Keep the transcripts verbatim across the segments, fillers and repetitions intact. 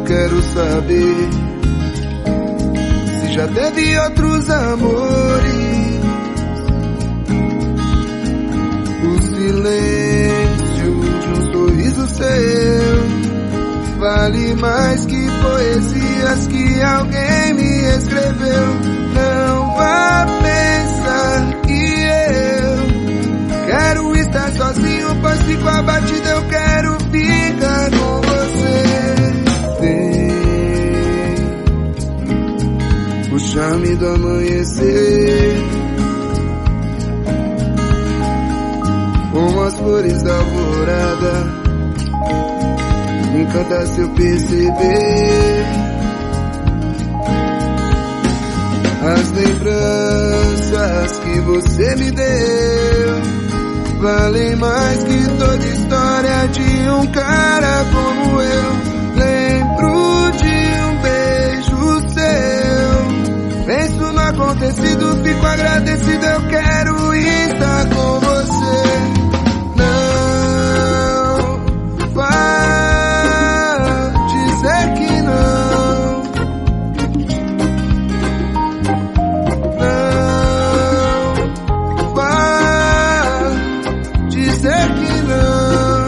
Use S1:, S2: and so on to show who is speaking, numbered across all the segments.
S1: eu quero saber se já teve outros amores. O silêncio de um sorriso seu vale mais que poesias que alguém me escreveu. Não vá pensar que eu quero estar sozinho, pois fico abatido, eu quero ficar com você. Tem o charme do amanhecer, como as flores da alvorada, me encanta se eu perceber as lembranças que você me deu. Valem mais que toda história de um cara como eu. Lembro de um beijo seu, penso no acontecido, fico agradecido, eu quero estar com você. Não vá dizer que não, não vá dizer que não.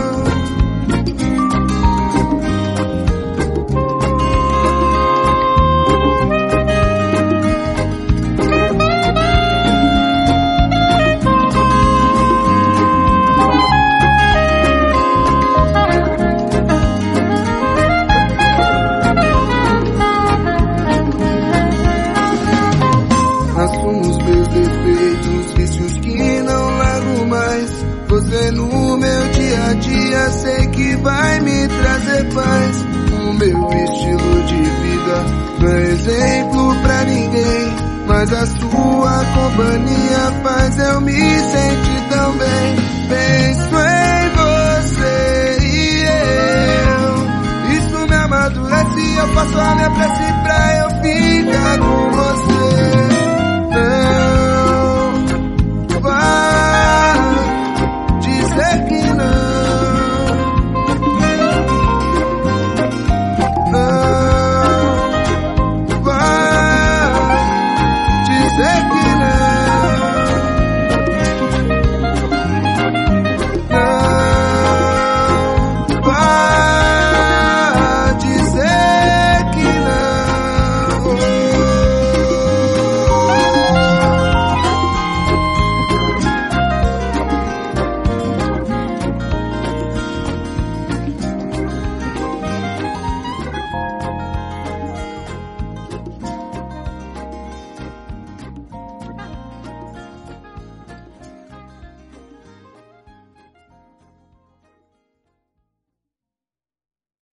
S1: Assumo os meus defeitos, vícios que não largo mais. Você no meu dia a dia sei que vai me trazer paz. O meu estilo de vida não é exemplo pra ninguém, mas a sua companhia faz eu me sentir tão bem.